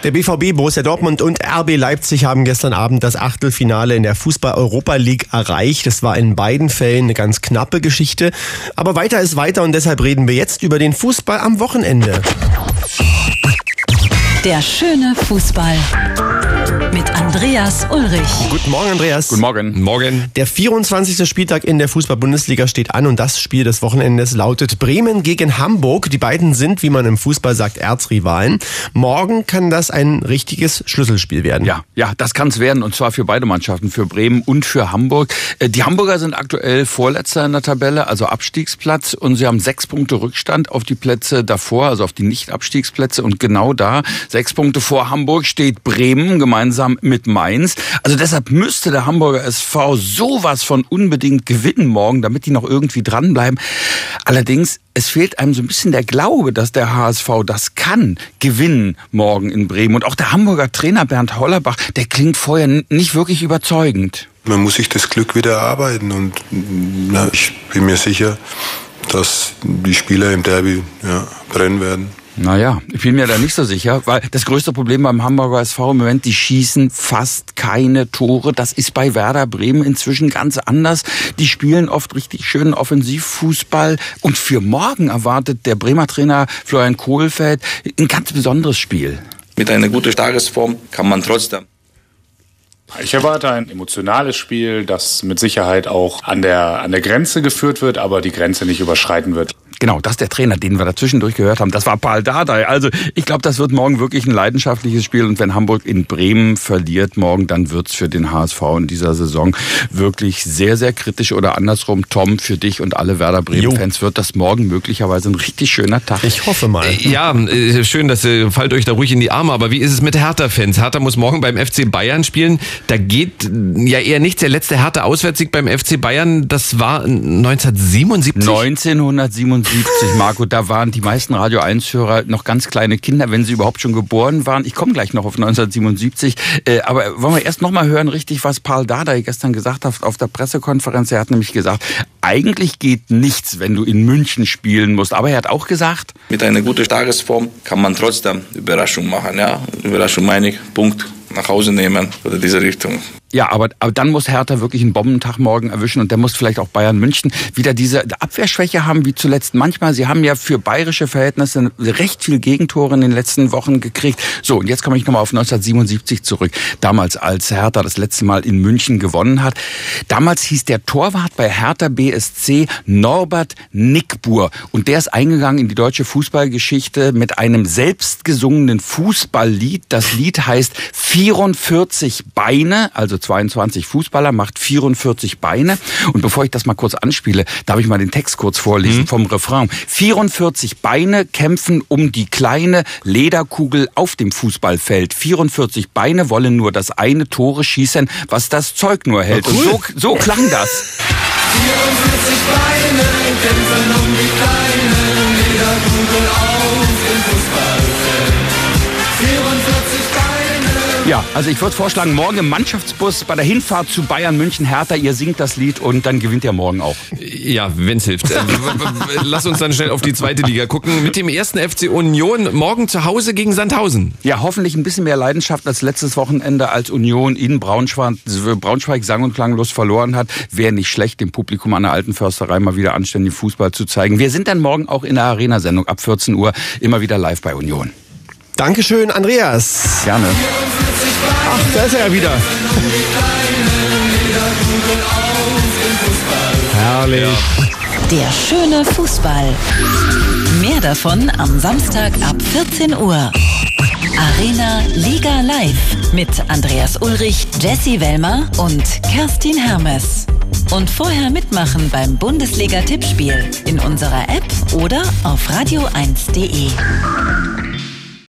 Der BVB, Borussia Dortmund und RB Leipzig haben gestern Abend das Achtelfinale in der Fußball-Europa League erreicht. Das war in beiden Fällen eine ganz knappe Geschichte. Aber weiter ist weiter und deshalb reden wir jetzt über den Fußball am Wochenende. Der schöne Fußball mit Andreas Ulrich. Guten Morgen, Andreas. Guten Morgen. Morgen. Der 24. Spieltag in der Fußball-Bundesliga steht an und das Spiel des Wochenendes lautet Bremen gegen Hamburg. Die beiden sind, wie man im Fußball sagt, Erzrivalen. Morgen kann das ein richtiges Schlüsselspiel werden. Ja, das kann es werden und zwar für beide Mannschaften, für Bremen und für Hamburg. Die Hamburger sind aktuell Vorletzter in der Tabelle, also Abstiegsplatz, und sie haben 6 Punkte Rückstand auf die Plätze davor, also auf die Nicht-Abstiegsplätze, und genau da, 6 Punkte vor Hamburg, steht Bremen gemeinsam mit Mainz. Also deshalb müsste der Hamburger SV sowas von unbedingt gewinnen morgen, damit die noch irgendwie dranbleiben. Allerdings, es fehlt einem so ein bisschen der Glaube, dass der HSV das kann, gewinnen morgen in Bremen. Und auch der Hamburger Trainer Bernd Hollerbach, der klingt vorher nicht wirklich überzeugend. Man muss sich das Glück wieder erarbeiten und ich bin mir sicher, dass die Spieler im Derby brennen werden. Naja, ich bin mir da nicht so sicher, weil das größte Problem beim Hamburger SV im Moment, die schießen fast keine Tore. Das ist bei Werder Bremen inzwischen ganz anders. Die spielen oft richtig schönen Offensivfußball. Und für morgen erwartet der Bremer Trainer Florian Kohlfeldt ein ganz besonderes Spiel. Mit einer guten Tagesform kann man trotzdem. Ich erwarte ein emotionales Spiel, das mit Sicherheit auch an der Grenze geführt wird, aber die Grenze nicht überschreiten wird. Genau, das ist der Trainer, den wir dazwischendurch gehört haben. Das war Paul Dardai. Also ich glaube, das wird morgen wirklich ein leidenschaftliches Spiel. Und wenn Hamburg in Bremen verliert morgen, dann wird's für den HSV in dieser Saison wirklich sehr, sehr kritisch. Oder andersrum, Tom, für dich und alle Werder Bremen-Fans wird das morgen möglicherweise ein richtig schöner Tag. Ich hoffe mal. Ja, schön, dass ihr fallt euch da ruhig in die Arme. Aber wie ist es mit Hertha-Fans? Hertha muss morgen beim FC Bayern spielen. Da geht ja eher nichts. Der letzte Hertha-Auswärtssieg beim FC Bayern, das war 1977? 1977, Marco, da waren die meisten Radio 1-Hörer noch ganz kleine Kinder, wenn sie überhaupt schon geboren waren. Ich komme gleich noch auf 1977. Aber wollen wir erst noch mal hören, richtig, was Paul Dardai gestern gesagt hat auf der Pressekonferenz. Er hat nämlich gesagt, eigentlich geht nichts, wenn du in München spielen musst. Aber er hat auch gesagt, mit einer guten Tagesform kann man trotzdem Überraschung machen. Ja? Überraschung meine ich, Punkt nach Hause nehmen oder diese Richtung. Ja, aber dann muss Hertha wirklich einen Bombentag morgen erwischen und der muss vielleicht auch Bayern München wieder diese Abwehrschwäche haben wie zuletzt manchmal. Sie haben ja für bayerische Verhältnisse recht viel Gegentore in den letzten Wochen gekriegt. So, und jetzt komme ich nochmal auf 1977 zurück. Damals, als Hertha das letzte Mal in München gewonnen hat. Damals hieß der Torwart bei Hertha BSC Norbert Nickbur. Und der ist eingegangen in die deutsche Fußballgeschichte mit einem selbstgesungenen Fußballlied. Das Lied heißt 44 Beine, also 22 Fußballer, macht 44 Beine. Und bevor ich das mal kurz anspiele, darf ich mal den Text kurz vorlesen vom Refrain. 44 Beine kämpfen um die kleine Lederkugel auf dem Fußballfeld. 44 Beine wollen nur das eine Tore schießen, was das Zeug nur hält. Cool. Und so klang das. 44 Beine kämpfen um die kleine Lederkugel auf dem Fußballfeld. 44 Beine. Ja, also ich würde vorschlagen, morgen im Mannschaftsbus bei der Hinfahrt zu Bayern München Hertha, ihr singt das Lied und dann gewinnt ihr morgen auch. Ja, wenn's hilft. Lass uns dann schnell auf die zweite Liga gucken. Mit dem ersten FC Union morgen zu Hause gegen Sandhausen. Ja, hoffentlich ein bisschen mehr Leidenschaft als letztes Wochenende, als Union in Braunschweig sang- und klanglos verloren hat. Wäre nicht schlecht, dem Publikum an der Alten Försterei mal wieder anständigen Fußball zu zeigen. Wir sind dann morgen auch in der Arena-Sendung ab 14 Uhr immer wieder live bei Union. Dankeschön, Andreas. Gerne. Ach, da ist er ja wieder. Herrlich. Der schöne Fußball. Mehr davon am Samstag ab 14 Uhr. Arena Liga Live mit Andreas Ulrich, Jessie Wellmer und Kerstin Hermes. Und vorher mitmachen beim Bundesliga-Tippspiel in unserer App oder auf radio1.de.